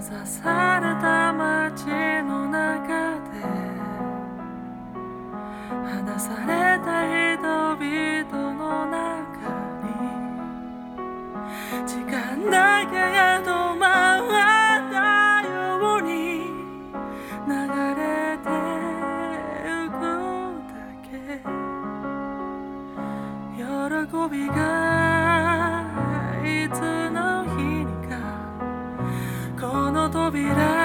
刺された街の中で離された人々の中に時間だけが止まったように流れてゆくだけ喜びがいつの日にかこの扉